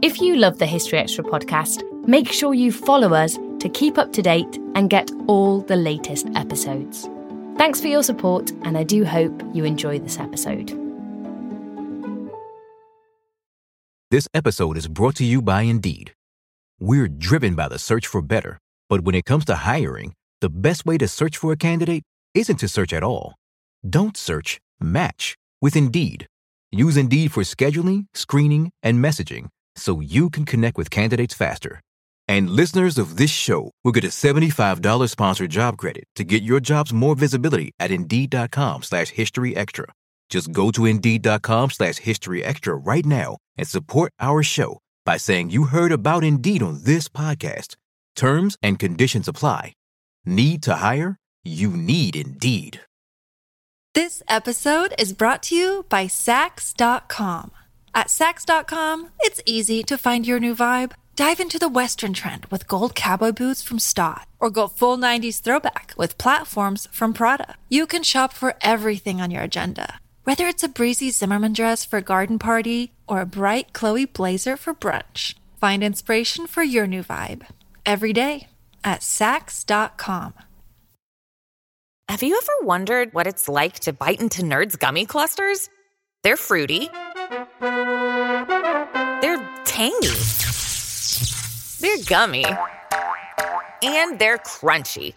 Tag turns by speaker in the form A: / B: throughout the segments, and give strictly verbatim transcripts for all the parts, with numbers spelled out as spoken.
A: If you love the History Extra podcast, make sure you follow us to keep up to date and get all the latest episodes. Thanks for your support, and I do hope you enjoy this episode.
B: This episode is brought to you by Indeed. We're driven by the search for better, but when it comes to hiring, the best way to search for a candidate isn't to search at all. Don't search, match with Indeed. Use Indeed for scheduling, screening, and messaging so you can connect with candidates faster. And listeners of this show will get a seventy-five dollars sponsored job credit to get your jobs more visibility at Indeed.com slash History Extra. Just go to Indeed.com slash History Extra right now and support our show by saying you heard about Indeed on this podcast. Terms and conditions apply. Need to hire? You need Indeed.
C: This episode is brought to you by Sax dot com. At Sax dot com, it's easy to find your new vibe. Dive into the Western trend with gold cowboy boots from Stott, or go full nineties throwback with platforms from Prada. You can shop for everything on your agenda, whether it's a breezy Zimmermann dress for a garden party or a bright Chloe blazer for brunch. Find inspiration for your new vibe every day at Sax dot com.
D: Have you ever wondered what it's like to bite into Nerds gummy clusters? They're fruity. They're tangy. They're gummy. And they're crunchy.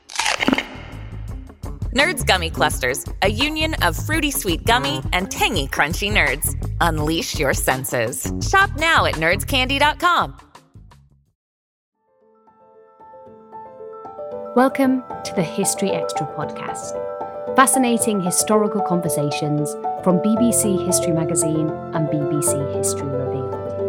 D: Nerds Gummy Clusters, a union of fruity sweet gummy and tangy crunchy nerds. Unleash your senses. Shop now at nerds candy dot com.
A: Welcome to the History Extra podcast. Fascinating historical conversations from B B C History Magazine and B B C History Revealed.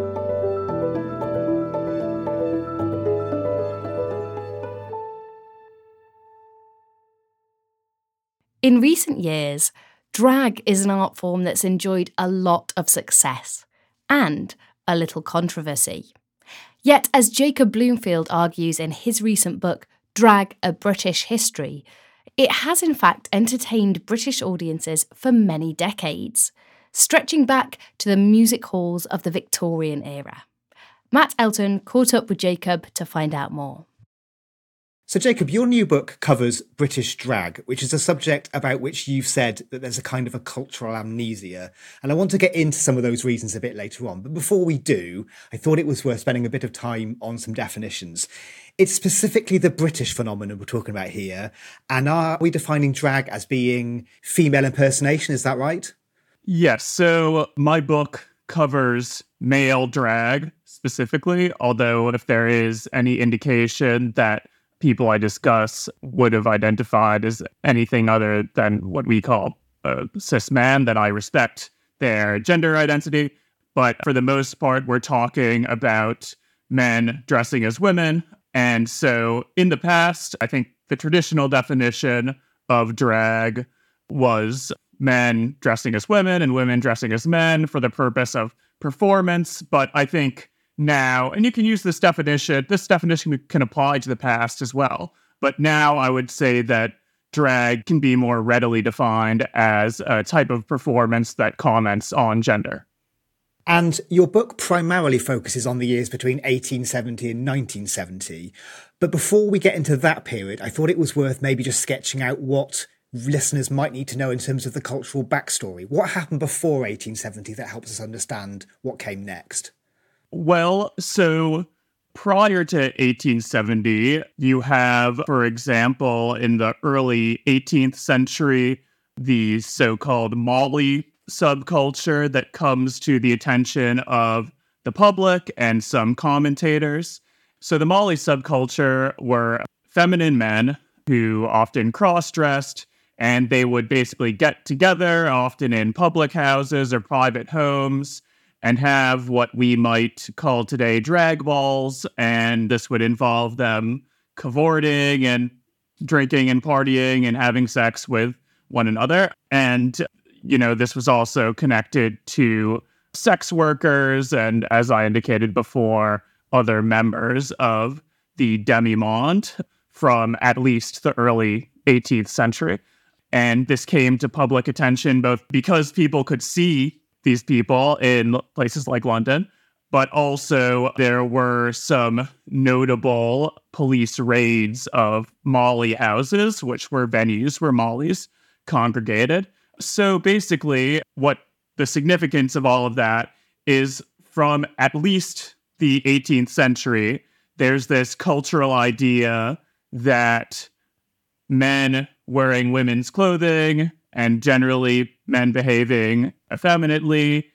A: In recent years, drag is an art form that's enjoyed a lot of success and a little controversy. Yet, as Jacob Bloomfield argues in his recent book, Drag: A British History, it has in fact entertained British audiences for many decades, stretching back to the music halls of the Victorian era. Matt Elton caught up with Jacob to find out more.
E: So Jacob, your new book covers British drag, which is a subject about which you've said that there's a kind of a cultural amnesia. And I want to get into some of those reasons a bit later on. But before we do, I thought it was worth spending a bit of time on some definitions. It's specifically the British phenomenon we're talking about here. And are we defining drag as being female impersonation? Is that right?
F: Yes. So my book covers male drag specifically, although if there is any indication that people I discuss would have identified as anything other than what we call a cis man, then I respect their gender identity. But for the most part, we're talking about men dressing as women. And so in the past, I think the traditional definition of drag was men dressing as women and women dressing as men for the purpose of performance. But I think now, and you can use this definition, this definition can apply to the past as well. But now I would say that drag can be more readily defined as a type of performance that comments on gender.
E: And your book primarily focuses on the years between eighteen seventy and nineteen seventy. But before we get into that period, I thought it was worth maybe just sketching out what listeners might need to know in terms of the cultural backstory. What happened before eighteen seventy that helps us understand what came next?
F: Well, so prior to eighteen seventy, you have, for example, in the early eighteenth century, the so-called Molly subculture that comes to the attention of the public and some commentators. So the Molly subculture were feminine men who often cross-dressed, and they would basically get together, often in public houses or private homes, and have what we might call today drag balls. And this would involve them cavorting and drinking and partying and having sex with one another. And, you know, this was also connected to sex workers and, as I indicated before, other members of the demi-monde from at least the early eighteenth century. And this came to public attention both because people could see these people in places like London, But also there were some notable police raids of Molly houses, which were venues where Mollies congregated. So basically, what the significance of all of that is from at least the eighteenth century, there's this cultural idea that men wearing women's clothing and generally men behaving effeminately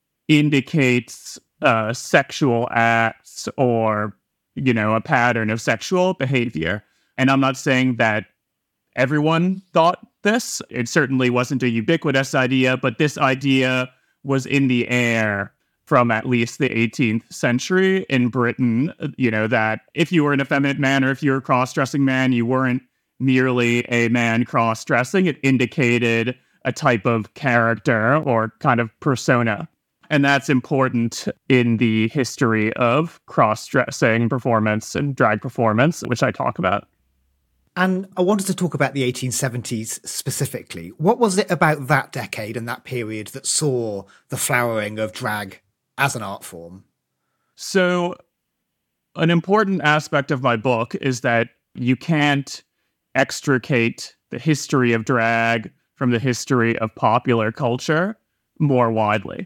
F: indicates uh, sexual acts or, you know, a pattern of sexual behavior. And I'm not saying that everyone thought this. It certainly wasn't a ubiquitous idea, but this idea was in the air from at least the eighteenth century in Britain, you know, that if you were an effeminate man or if you were a cross-dressing man, you weren't merely a man cross-dressing. It indicated a type of character or kind of persona. And that's important in the history of cross-dressing performance and drag performance, which I talk about.
E: And I wanted to talk about the eighteen seventies specifically. What was it about that decade and that period that saw the flowering of drag as an art form?
F: So an important aspect of my book is that you can't extricate the history of drag from the history of popular culture more widely.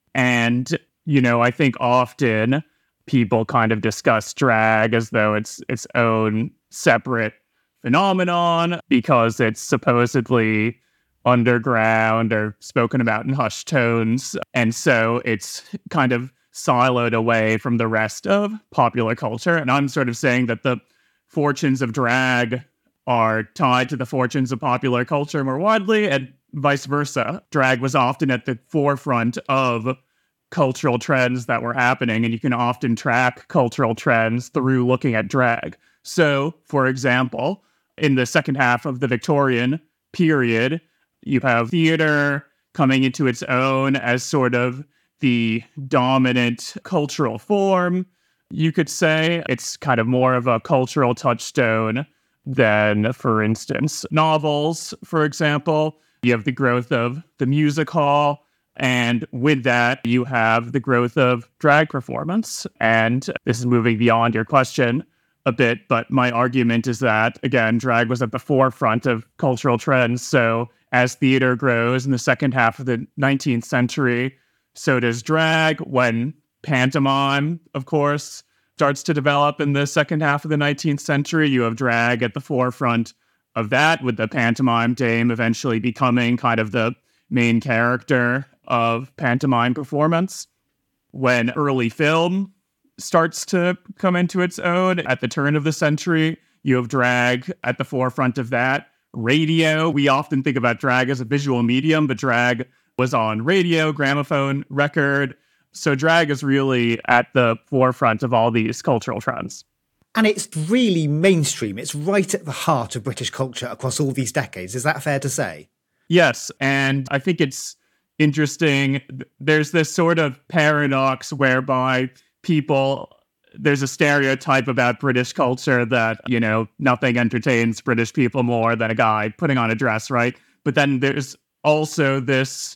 F: And, you know, I think often people kind of discuss drag as though it's its own separate phenomenon because it's supposedly underground or spoken about in hushed tones. And so it's kind of siloed away from the rest of popular culture. And I'm sort of saying that the fortunes of drag are tied to the fortunes of popular culture more widely, and vice versa. Drag was often at the forefront of cultural trends that were happening, and you can often track cultural trends through looking at drag. So, for example, in the second half of the Victorian period, you have theater coming into its own as sort of the dominant cultural form. You could say it's kind of more of a cultural touchstone than, for instance, novels, for example. You have the growth of the music hall, and with that, you have the growth of drag performance. And this is moving beyond your question a bit, but my argument is that, again, drag was at the forefront of cultural trends. So as theater grows in the second half of the nineteenth century, so does drag. When pantomime, of course, starts to develop in the second half of the nineteenth century, you have drag at the forefront of that, with the pantomime dame eventually becoming kind of the main character of pantomime performance. When early film starts to come into its own at the turn of the century, you have drag at the forefront of that. Radio, we often think about drag as a visual medium, but drag was on radio, gramophone, record. So drag is really at the forefront of all these cultural trends.
E: And it's really mainstream. It's right at the heart of British culture across all these decades. Is that fair to say?
F: Yes, and I think it's interesting. There's this sort of paradox whereby people, there's a stereotype about British culture that, you know, nothing entertains British people more than a guy putting on a dress, right? But then there's also this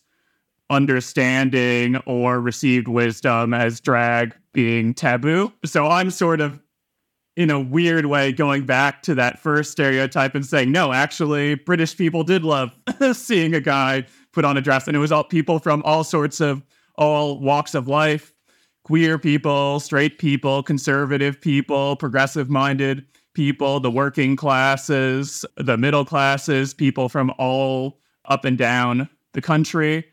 F: understanding or received wisdom as drag being taboo. So I'm sort of, in a weird way, going back to that first stereotype and saying, no, actually, British people did love seeing a guy put on a dress. And it was all people from all sorts of, all walks of life, queer people, straight people, conservative people, progressive-minded people, the working classes, the middle classes, people from all up and down the country.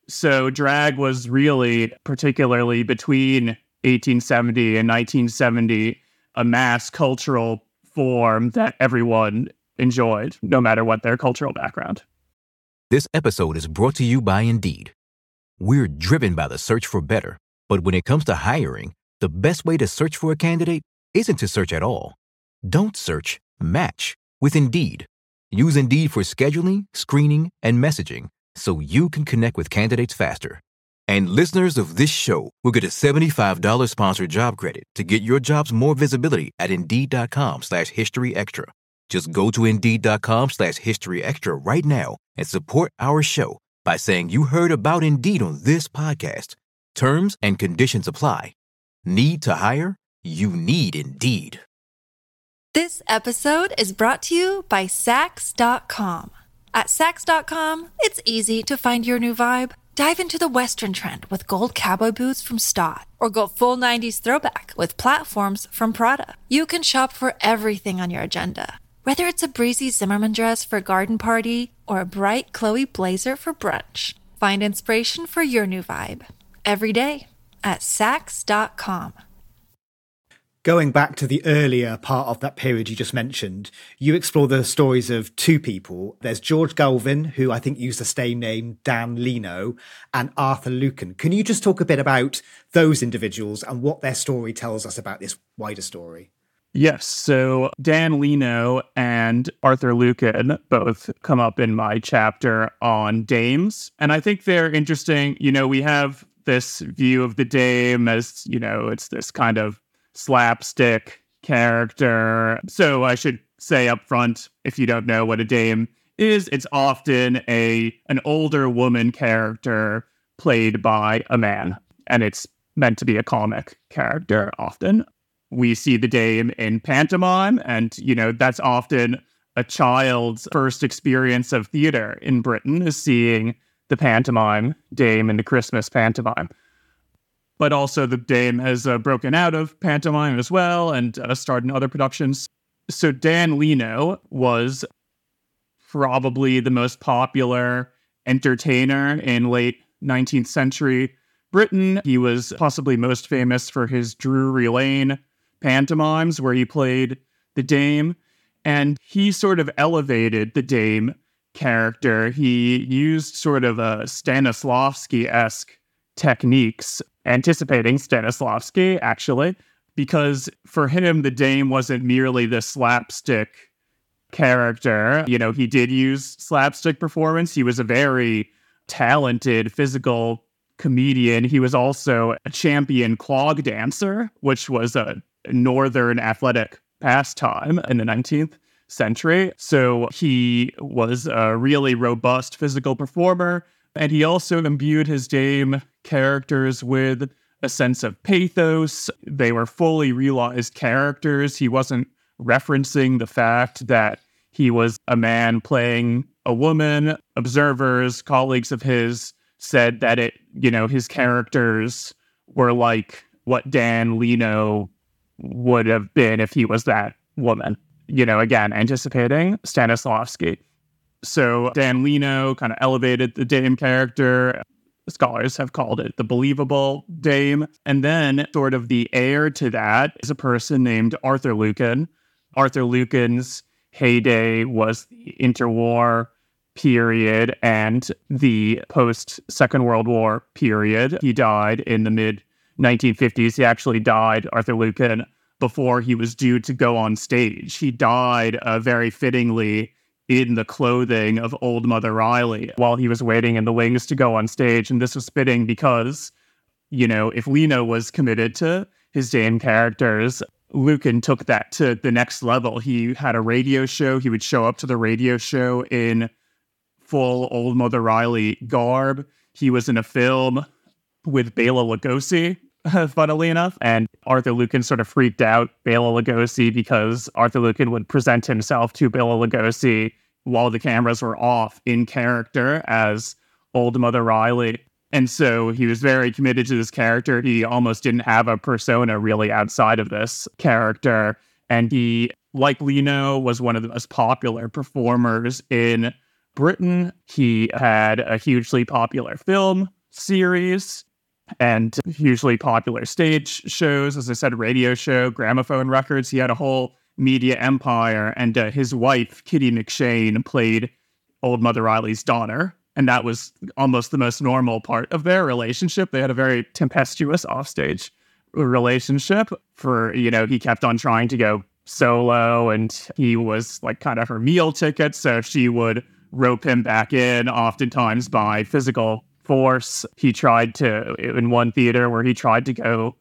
F: So drag was really, particularly between eighteen seventy and nineteen seventy, a mass cultural form that everyone enjoyed, no matter what their cultural background.
B: This episode is brought to you by Indeed. We're driven by the search for better, but when it comes to hiring, the best way to search for a candidate isn't to search at all. Don't search, match with Indeed. Use Indeed for scheduling, screening, and messaging so you can connect with candidates faster. And listeners of this show will get a seventy-five dollars sponsored job credit to get your jobs more visibility at Indeed.com slash History Extra. Just go to Indeed.com slash History Extra right now and support our show by saying you heard about Indeed on this podcast. Terms and conditions apply. Need to hire? You need Indeed.
C: This episode is brought to you by Sax dot com. At Sax dot com, it's easy to find your new vibe. Dive into the Western trend with gold cowboy boots from Stott, or go full nineties throwback with platforms from Prada. You can shop for everything on your agenda, whether it's a breezy Zimmermann dress for a garden party or a bright Chloe blazer for brunch. Find inspiration for your new vibe every day at Sax dot com.
E: Going back to the earlier part of that period you just mentioned, you explore the stories of two people. There's George Galvin, who I think used the stage name Dan Leno, and Arthur Lucan. Can you just talk a bit about those individuals and what their story tells us about this wider story?
F: Yes, so Dan Leno and Arthur Lucan both come up in my chapter on dames. And I think they're interesting. You know, we have this view of the dame as, you know, it's this kind of slapstick character. So I should say up front, if you don't know what a dame is, it's often a an older woman character played by a man. And it's meant to be a comic character often. We see the dame in pantomime, and, you know, that's often a child's first experience of theater in Britain, is seeing the pantomime dame in the Christmas pantomime. But also the dame has uh, broken out of pantomime as well and uh, starred in other productions. So Dan Leno was probably the most popular entertainer in late nineteenth century Britain. He was possibly most famous for his Drury Lane pantomimes, where he played the dame. And he sort of elevated the dame character. He used sort of a Stanislavski-esque techniques, anticipating Stanislavski, actually, because for him, the dame wasn't merely the slapstick character. You know, he did use slapstick performance. He was a very talented physical comedian. He was also a champion clog dancer, which was a northern athletic pastime in the nineteenth century. So he was a really robust physical performer. And he also imbued his dame characters with a sense of pathos. They were fully realized characters. He wasn't referencing the fact that he was a man playing a woman. Observers, colleagues of his, said that it, you know, his characters were like what Dan Leno would have been if he was that woman. You know, again, anticipating Stanislavski. So Dan Leno kind of elevated the dame character. Scholars have called it the believable dame. And then sort of the heir to that is a person named Arthur Lucan. Arthur Lucan's heyday was the interwar period and the post-Second World War period. He died in the mid nineteen fifties. He actually died, Arthur Lucan, before he was due to go on stage. He died uh, very fittingly in the clothing of old Mother Riley while he was waiting in the wings to go on stage. And this was fitting because, you know, if Leno was committed to his dame characters, Lucan took that to the next level. He had a radio show. He would show up to the radio show in full old Mother Riley garb. He was in a film with Bela Lugosi, funnily enough. And Arthur Lucan sort of freaked out Bela Lugosi because Arthur Lucan would present himself to Bela Lugosi while the cameras were off in character as old Mother Riley. And so he was very committed to this character. He almost didn't have a persona really outside of this character. And he, like Leno, was one of the most popular performers in Britain. He had a hugely popular film series and hugely popular stage shows, as I said, radio show, gramophone records. He had a whole media empire, and uh, his wife, Kitty McShane, played old Mother Riley's daughter, and that was almost the most normal part of their relationship. They had a very tempestuous offstage relationship for, you know, he kept on trying to go solo, and he was like kind of her meal ticket, so she would rope him back in, oftentimes by physical force. He tried to, in one theater where he tried to go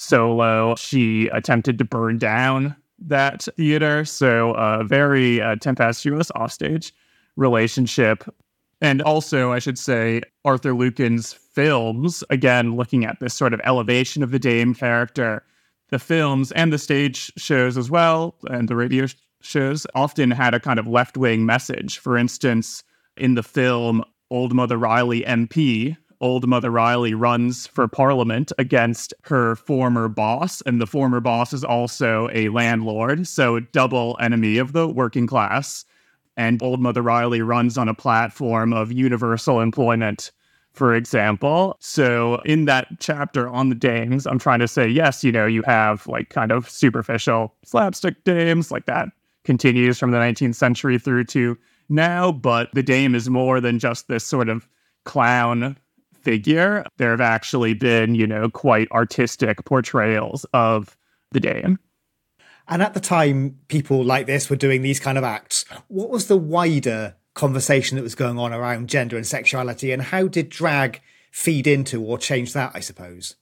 F: solo, she attempted to burn down that theater. So a very uh, tempestuous offstage relationship. And also, I should say, Arthur Lucan's films, again, looking at this sort of elevation of the Dame character, the films and the stage shows as well, and the radio sh- shows, often had a kind of left-wing message. For instance, in the film Old Mother Riley M P, Old Mother Riley runs for Parliament against her former boss, and the former boss is also a landlord, so double enemy of the working class. And Old Mother Riley runs on a platform of universal employment, for example. So in that chapter on the dames, I'm trying to say, yes, you know, you have like kind of superficial slapstick dames, like that continues from the nineteenth century through to now, but the dame is more than just this sort of clown figure. There have actually been, you know, quite artistic portrayals of the dame.
E: And at the time, people like this were doing these kind of acts. What was the wider conversation that was going on around gender and sexuality, and how did drag feed into or change that, I suppose?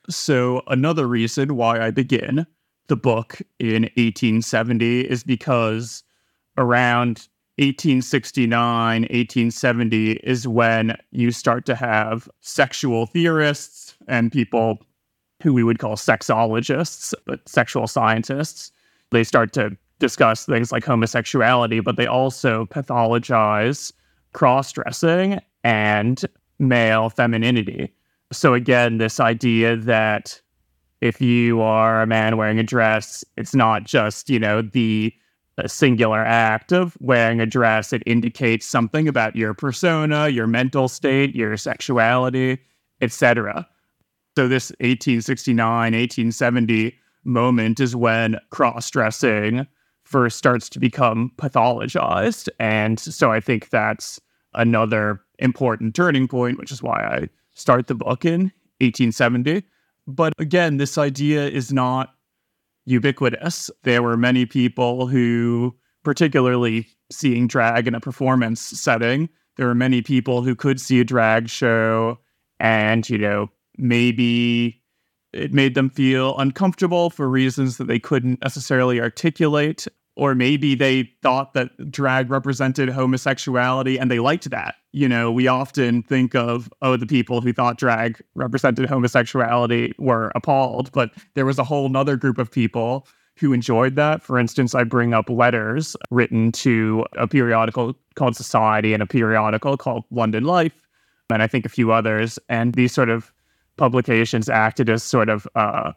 F: So another reason why I begin the book in eighteen seventy is because around eighteen sixty-nine, eighteen seventy is when you start to have sexual theorists and people who we would call sexologists, but sexual scientists. They start to discuss things like homosexuality, but they also pathologize cross-dressing and male femininity. So again, this idea that if you are a man wearing a dress, it's not just, you know, the singular act of wearing a dress. It indicates something about your persona, your mental state, your sexuality, et cetera. So this eighteen sixty-nine, eighteen seventy moment is when cross-dressing first starts to become pathologized. And so I think that's another important turning point, which is why I start the book in eighteen seventy. But again, this idea is not ubiquitous. There were many people who, particularly seeing drag in a performance setting, there were many people who could see a drag show and, you know, maybe it made them feel uncomfortable for reasons that they couldn't necessarily articulate, or maybe they thought that drag represented homosexuality and they liked that. You know, we often think of, oh, the people who thought drag represented homosexuality were appalled, but there was a whole nother group of people who enjoyed that. For instance, I bring up letters written to a periodical called Society and a periodical called London Life, and I think a few others. And these sort of publications acted as sort of uh,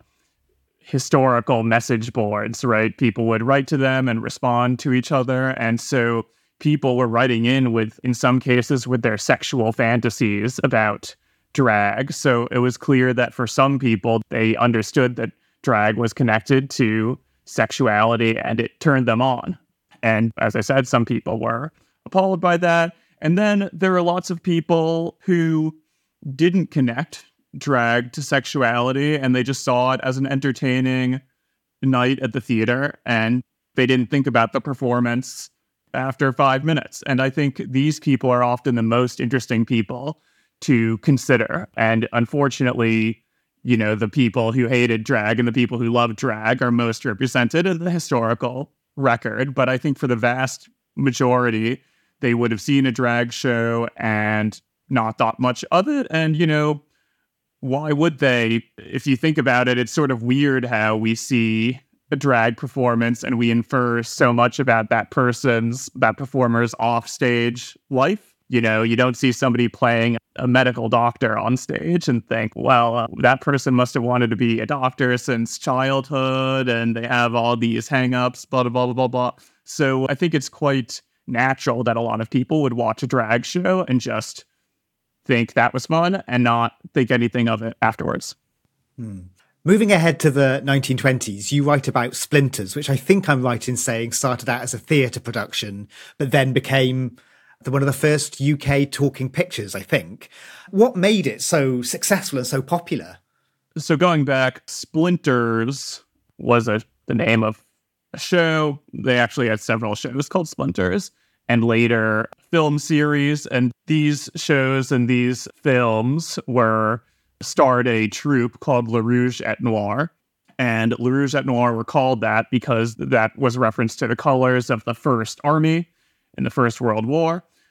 F: historical message boards, right? People would write to them and respond to each other. And so people were writing in with, in some cases, with their sexual fantasies about drag. So it was clear that for some people, they understood that drag was connected to sexuality and it turned them on. And as I said, some people were appalled by that. And then there are lots of people who didn't connect drag to sexuality and they just saw it as an entertaining night at the theater and they didn't think about the performance after five minutes. And I think these people are often the most interesting people to consider. And unfortunately, you know, the people who hated drag and the people who loved drag are most represented in the historical record. But I think for the vast majority, they would have seen a drag show and not thought much of it. And, you know, why would they? If you think about it, it's sort of weird how we see a drag performance and we infer so much about that person's, that performer's offstage life. You know, you don't see somebody playing a medical doctor on stage and think, well, uh, that person must have wanted to be a doctor since childhood and they have all these hang-ups, blah, blah, blah, blah, blah. So I think it's quite natural that a lot of people would watch a drag show and just think that was fun and not think anything of it afterwards.
E: Hmm. Moving ahead to the nineteen twenties, you write about Splinters, which I think I'm right in saying started out as a theatre production, but then became the, one of the first U K talking pictures, I think. What made it so successful and so popular?
F: So going back, Splinters was a, the name of a show. They actually had several shows called Splinters, and later film series. And these shows and these films were starred a troupe called Le Rouge et Noir. And Le Rouge et Noir were called that because that was reference to the colors of the First Army in the First World War.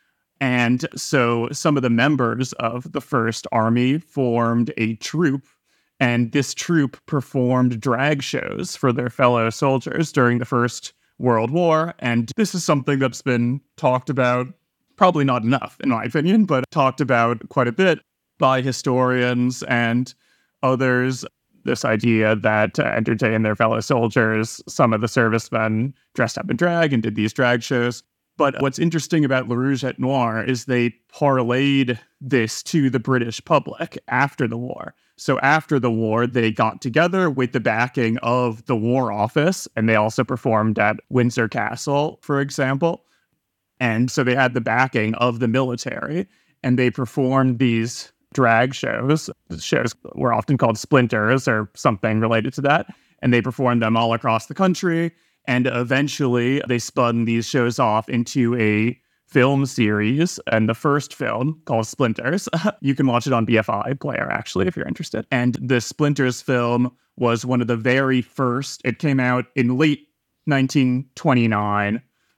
F: And so some of the members of the First Army formed a troupe, and this troupe performed drag shows for their fellow soldiers during the First World War. And this is something that's been talked about, probably not enough, in my opinion, but talked about quite a bit by historians and others. This idea that to entertain their fellow soldiers, some of the servicemen dressed up in drag and did these drag shows. But what's interesting about Le Rouge et Noir is they parlayed this to the British public after the war. So after the war, they got together with the backing of the War Office, and they also performed at Windsor Castle, for example. And so they had the backing of the military, and they performed these drag shows. The shows were often called splinters or something related to that, and they performed them all across the country. And eventually, they spun these shows off into a film series. And the first film, called Splinters, you can watch it on B F I Player, actually, if you're interested. And the Splinters film was one of the very first. It came out in late nineteen twenty-nine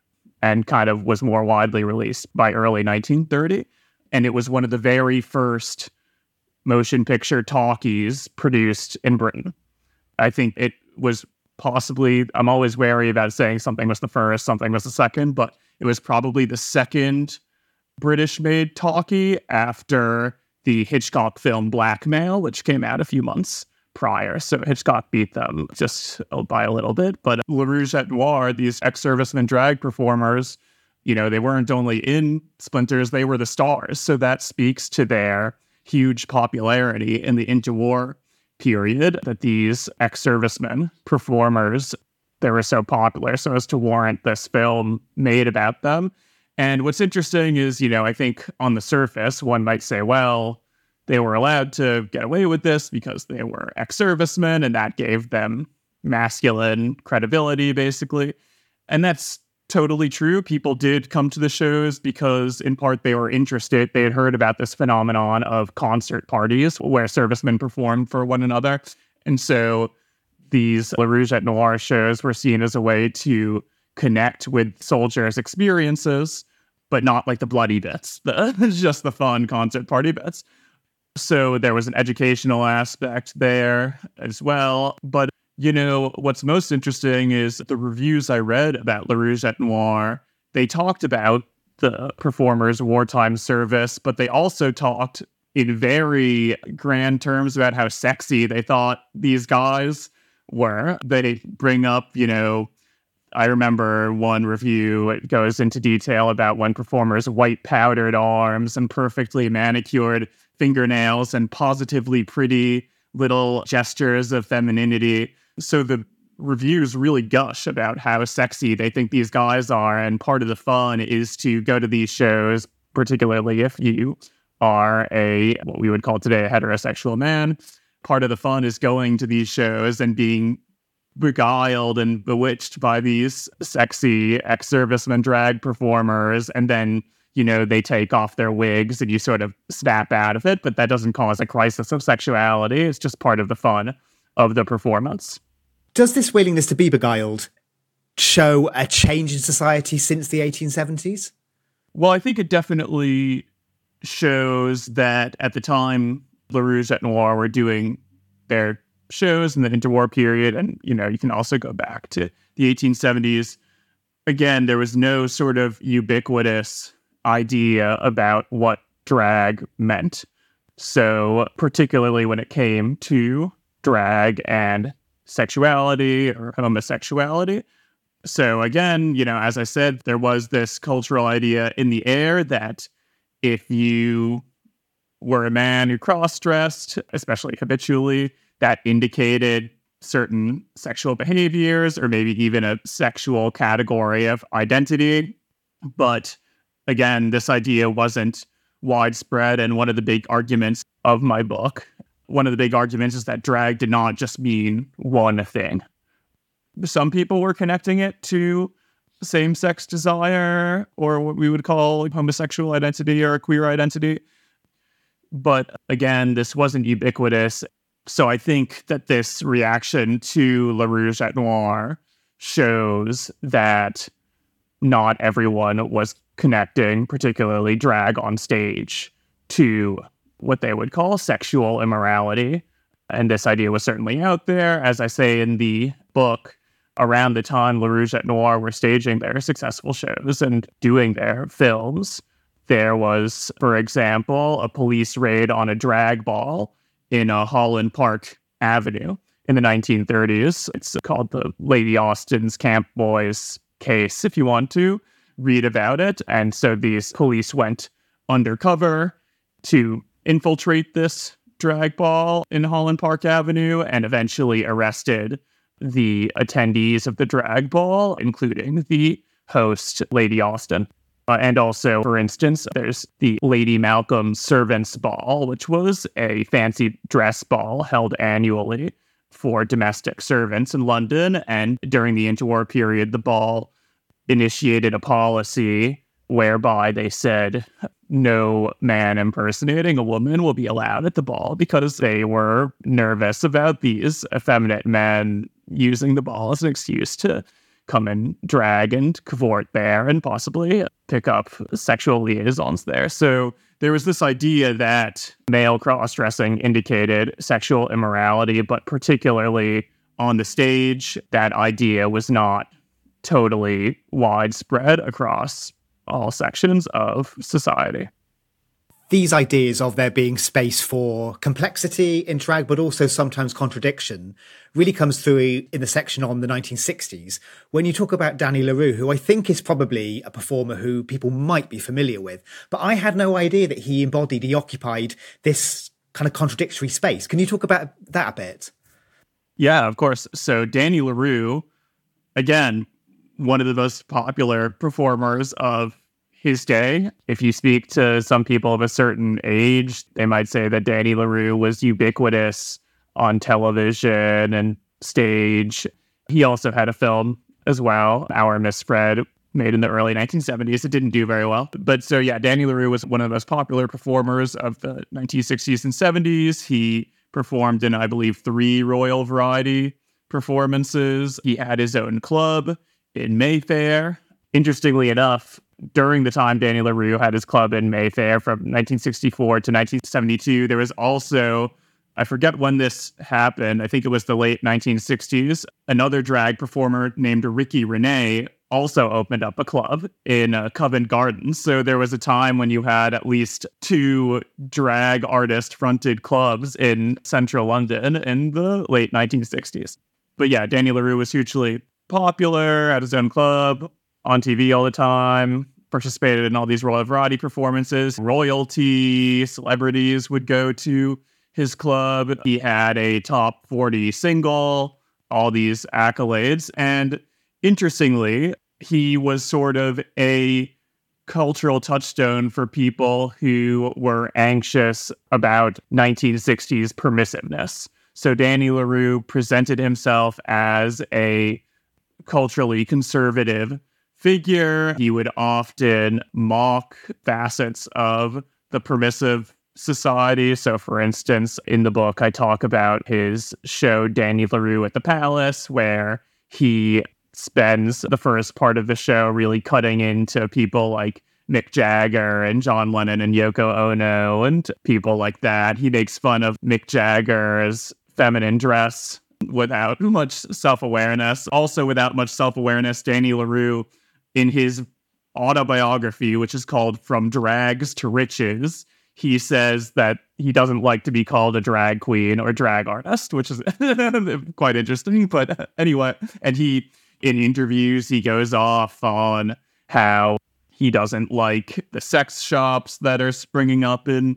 F: and kind of was more widely released by early nineteen thirty. And it was one of the very first motion picture talkies produced in Britain. I think it was possibly, I'm always wary about saying something was the first, something was the second, but it was probably the second British-made talkie after the Hitchcock film Blackmail, which came out a few months prior. So Hitchcock beat them just by a little bit. But Le Rouge et Noir, these ex-servicemen drag performers, you know, they weren't only in Splinters, they were the stars. So that speaks to their huge popularity in the interwar period, that these ex-servicemen performers, they were so popular so as to warrant this film made about them. And what's interesting is, you know, I think on the surface, one might say, well, they were allowed to get away with this because they were ex-servicemen and that gave them masculine credibility, basically. And that's totally true. People did come to the shows because, in part, they were interested. They had heard about this phenomenon of concert parties where servicemen performed for one another. And so these Le Rouge et Noir shows were seen as a way to connect with soldiers' experiences, but not like the bloody bits, the, just the fun concert party bits. So there was an educational aspect there as well. But you know, what's most interesting is the reviews I read about Le Rouge et Noir. They talked about the performers' wartime service, but they also talked in very grand terms about how sexy they thought these guys were. They bring up, you know, I remember one review, it goes into detail about one performer's white powdered arms and perfectly manicured fingernails and positively pretty little gestures of femininity. So the reviews really gush about how sexy they think these guys are. And part of the fun is to go to these shows, particularly if you are a, what we would call today, a heterosexual man. Part of the fun is going to these shows and being beguiled and bewitched by these sexy ex-servicemen drag performers. And then, you know, they take off their wigs and you sort of snap out of it. But that doesn't cause a crisis of sexuality. It's just part of the fun of the performance.
E: Does this willingness to be beguiled show a change in society since the eighteen seventies?
F: Well, I think it definitely shows that at the time Le Rouge et Noir were doing their shows in the interwar period, and, you know, you can also go back to the eighteen seventies. Again, there was no sort of ubiquitous idea about what drag meant. So particularly when it came to drag and sexuality or homosexuality. So again, you know, as I said, there was this cultural idea in the air that if you were a man who cross-dressed, especially habitually, that indicated certain sexual behaviors or maybe even a sexual category of identity. But again, this idea wasn't widespread. And one of the big arguments of my book, one of the big arguments is that drag did not just mean one thing. Some people were connecting it to same-sex desire or what we would call homosexual identity or queer identity. But again, this wasn't ubiquitous. So I think that this reaction to Le Rouge et Noir shows that not everyone was connecting particularly drag on stage to what they would call sexual immorality. And this idea was certainly out there. As I say in the book, around the time Le Rouge et Noir were staging their successful shows and doing their films, there was, for example, a police raid on a drag ball in uh, Holland Park Avenue in the nineteen thirties. It's called the Lady Austin's Camp Boys case, if you want to read about it. And so these police went undercover to infiltrate this drag ball in Holland Park Avenue and eventually arrested the attendees of the drag ball, including the host, Lady Austin. Uh, and also, for instance, there's the Lady Malcolm Servants Ball, which was a fancy dress ball held annually for domestic servants in London. And during the interwar period, the ball initiated a policy whereby they said no man impersonating a woman will be allowed at the ball because they were nervous about these effeminate men using the ball as an excuse to come and drag and cavort there and possibly pick up sexual liaisons there. So there was this idea that male cross-dressing indicated sexual immorality, but particularly on the stage, that idea was not totally widespread across all sections of society.
E: These ideas of there being space for complexity in drag, but also sometimes contradiction, really comes through in the section on the nineteen sixties, when you talk about Danny La Rue, who I think is probably a performer who people might be familiar with. But I had no idea that he embodied, he occupied this kind of contradictory space. Can you talk about that a bit?
F: Yeah, of course. So Danny La Rue, again, one of the most popular performers of his day. If you speak to some people of a certain age, they might say that Danny La Rue was ubiquitous on television and stage. He also had a film as well, Our Miss Fred, made in the early nineteen seventies. It didn't do very well. But so yeah, Danny La Rue was one of the most popular performers of the nineteen sixties and seventies. He performed in, I believe, three Royal Variety performances. He had his own club in Mayfair. Interestingly enough, during the time Danny La Rue had his club in Mayfair from nineteen sixty-four to nineteen seventy-two, there was also, I forget when this happened, I think it was the late nineteen sixties, another drag performer named Ricky Renee also opened up a club in uh, Covent Garden. So there was a time when you had at least two drag artist-fronted clubs in central London in the late nineteen sixties. But yeah, Danny La Rue was hugely popular, had his own club, on T V all the time, participated in all these Royal Variety performances. Royalty, celebrities would go to his club. He had a top forty single, all these accolades. And interestingly, he was sort of a cultural touchstone for people who were anxious about nineteen sixties permissiveness. So Danny La Rue presented himself as a culturally conservative figure. He would often mock facets of the permissive society. So, for instance, in the book, I talk about his show, Danny La Rue at the Palace, where he spends the first part of the show really cutting into people like Mick Jagger and John Lennon and Yoko Ono and people like that. He makes fun of Mick Jagger's feminine dress without much self-awareness. Also, without much self-awareness, Danny La Rue, in his autobiography, which is called From Drags to Riches, he says that he doesn't like to be called a drag queen or drag artist, which is quite interesting. But anyway, and he, in interviews, he goes off on how he doesn't like the sex shops that are springing up in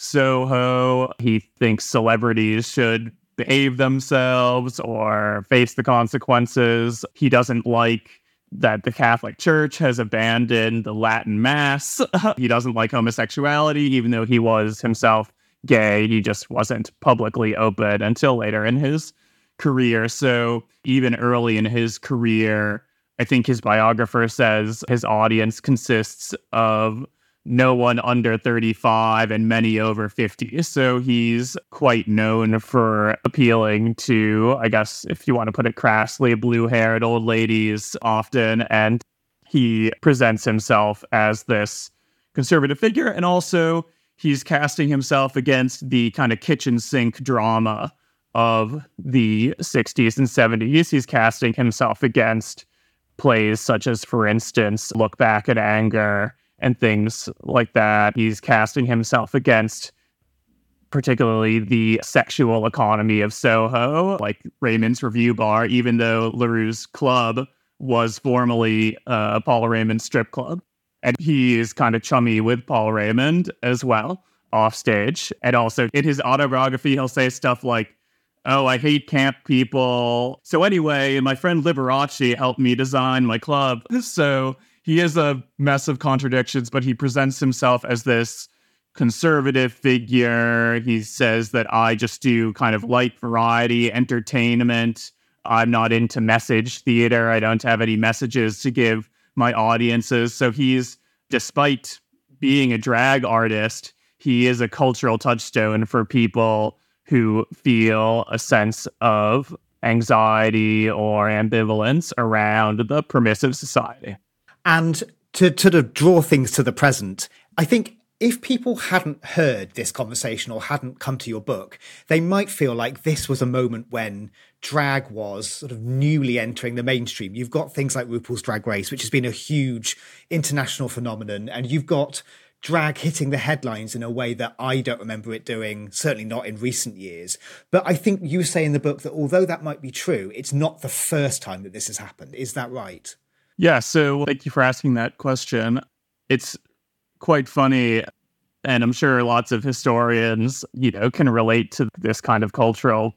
F: Soho. He thinks celebrities should behave themselves or face the consequences. He doesn't like that the Catholic Church has abandoned the Latin Mass. He doesn't like homosexuality, even though he was himself gay. He just wasn't publicly open until later in his career. So even early in his career, I think his biographer says his audience consists of no one under thirty-five and many over fifty. So he's quite known for appealing to, I guess, if you want to put it crassly, blue-haired old ladies often. And he presents himself as this conservative figure, and also he's casting himself against the kind of kitchen sink drama of the sixties and seventies. He's casting himself against plays such as, for instance, Look Back in Anger and things like that. He's casting himself against particularly the sexual economy of Soho, like Raymond's Review Bar, even though LaRue's club was formerly uh, Paul Raymond's strip club. And he is kind of chummy with Paul Raymond as well, off stage. And also in his autobiography, he'll say stuff like, oh, I hate camp people. So anyway, my friend Liberace helped me design my club. So he is a mess of contradictions, but he presents himself as this conservative figure. He says that I just do kind of light variety entertainment. I'm not into message theater. I don't have any messages to give my audiences. So he's, despite being a drag artist, he is a cultural touchstone for people who feel a sense of anxiety or ambivalence around the permissive society.
E: And to, to sort of draw things to the present, I think if people hadn't heard this conversation or hadn't come to your book, they might feel like this was a moment when drag was sort of newly entering the mainstream. You've got things like RuPaul's Drag Race, which has been a huge international phenomenon, and you've got drag hitting the headlines in a way that I don't remember it doing, certainly not in recent years. But I think you say in the book that although that might be true, it's not the first time that this has happened. Is that right?
F: Yeah, so thank you for asking that question. It's quite funny, and I'm sure lots of historians, you know, can relate to this kind of cultural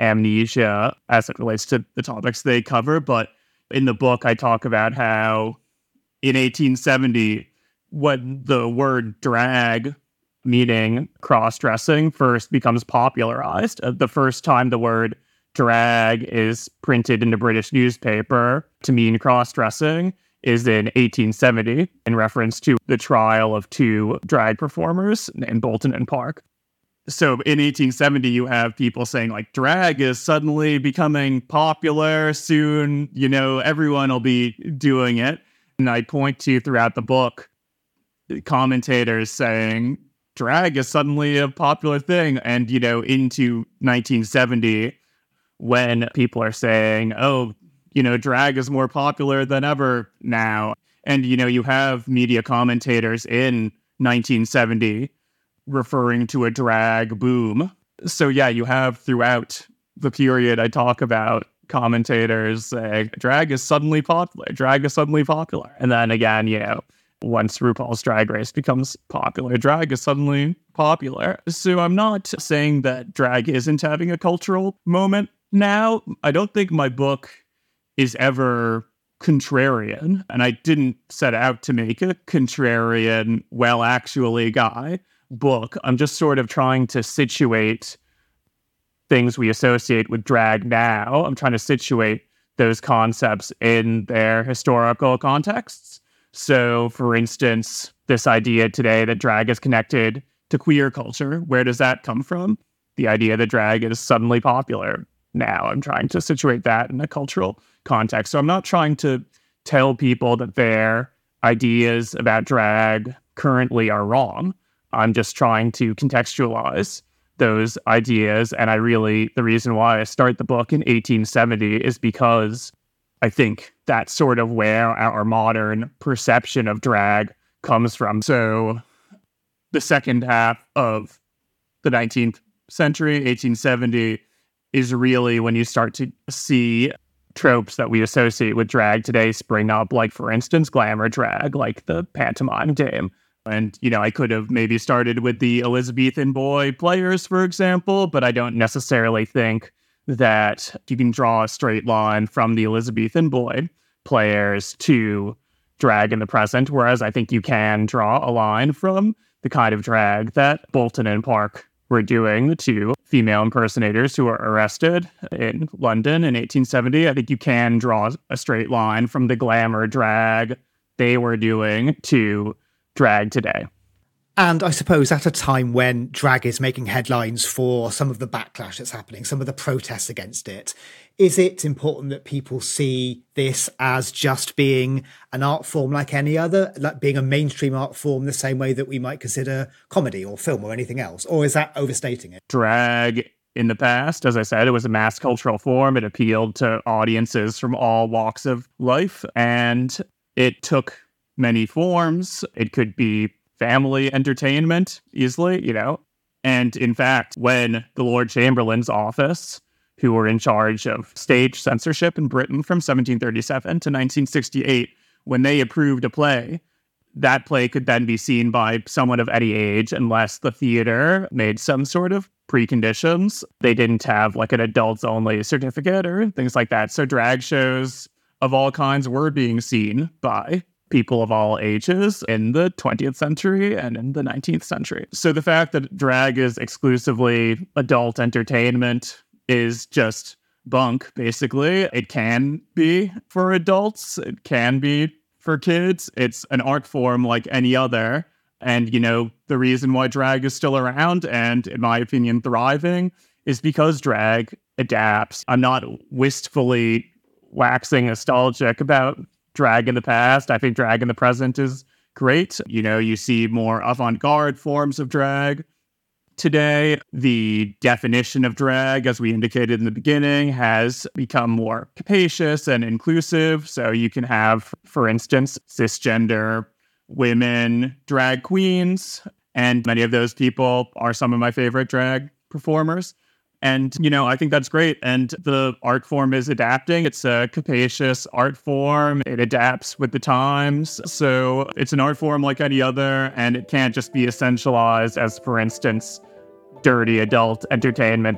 F: amnesia as it relates to the topics they cover. But in the book, I talk about how in eighteen seventy, when the word drag, meaning cross-dressing, first becomes popularized, uh, the first time the word drag is printed in a British newspaper to mean cross-dressing is in eighteen seventy, in reference to the trial of two drag performers named Bolton and Park. So in eighteen seventy, you have people saying, like, drag is suddenly becoming popular. Soon, you know, everyone will be doing it. And I point to, throughout the book, commentators saying, drag is suddenly a popular thing. And, you know, into nineteen seventy, when people are saying, oh, you know, drag is more popular than ever now. And, you know, you have media commentators in nineteen seventy referring to a drag boom. So, yeah, you have throughout the period I talk about commentators saying, drag is suddenly popular, drag is suddenly popular. And then again, you know, once RuPaul's Drag Race becomes popular, drag is suddenly popular. So I'm not saying that drag isn't having a cultural moment now. I don't think my book is ever contrarian, and I didn't set out to make a contrarian, well, actually guy book. I'm just sort of trying to situate things we associate with drag now. I'm trying to situate those concepts in their historical contexts. So, for instance, this idea today that drag is connected to queer culture, where does that come from? The idea that drag is suddenly popular now. I'm trying to situate that in a cultural context. So I'm not trying to tell people that their ideas about drag currently are wrong. I'm just trying to contextualize those ideas. And I really, the reason why I start the book in eighteen seventy is because I think that's sort of where our modern perception of drag comes from. So the second half of the nineteenth century, eighteen seventy, is really when you start to see tropes that we associate with drag today spring up, like, for instance, glamour drag, like the pantomime dame. And, you know, I could have maybe started with the Elizabethan boy players, for example, but I don't necessarily think that you can draw a straight line from the Elizabethan boy players to drag in the present, whereas I think you can draw a line from the kind of drag that Bolton and Park were doing, the two female impersonators who were arrested in London in eighteen seventy. I think you can draw a straight line from the glamour drag they were doing to drag today.
E: And I suppose at a time when drag is making headlines for some of the backlash that's happening, some of the protests against it, is it important that people see this as just being an art form like any other, like being a mainstream art form the same way that we might consider comedy or film or anything else? Or is that overstating it?
F: Drag in the past, as I said, it was a mass cultural form. It appealed to audiences from all walks of life, and it took many forms. It could be family entertainment easily, you know. And in fact, when the Lord Chamberlain's office, who were in charge of stage censorship in Britain from seventeen thirty-seven to nineteen sixty-eight, when they approved a play, that play could then be seen by someone of any age unless the theater made some sort of preconditions. They didn't have like an adults only certificate or things like that. So drag shows of all kinds were being seen by people of all ages in the twentieth century and in the nineteenth century. So the fact that drag is exclusively adult entertainment is just bunk, basically. It can be for adults. It can be for kids. It's an art form like any other. And, you know, the reason why drag is still around and, in my opinion, thriving is because drag adapts. I'm not wistfully waxing nostalgic about drag in the past. I think drag in the present is great. You know, you see more avant-garde forms of drag today. The definition of drag, as we indicated in the beginning, has become more capacious and inclusive. So you can have, for instance, cisgender women drag queens, and many of those people are some of my favorite drag performers. And, you know, I think that's great. And the art form is adapting. It's a capacious art form. It adapts with the times. So it's an art form like any other, and it can't just be essentialized as, for instance, dirty adult entertainment.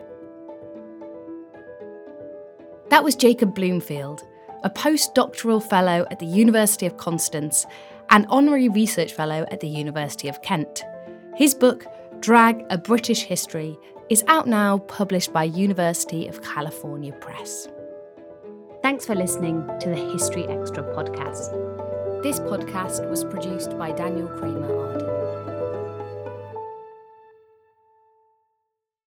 A: That was Jacob Bloomfield, a postdoctoral fellow at the University of Constance and honorary research fellow at the University of Kent. His book, Drag: A British History, is out now, published by University of California Press. Thanks for listening to the History Extra podcast. This podcast was produced by Daniel Kramer Arden.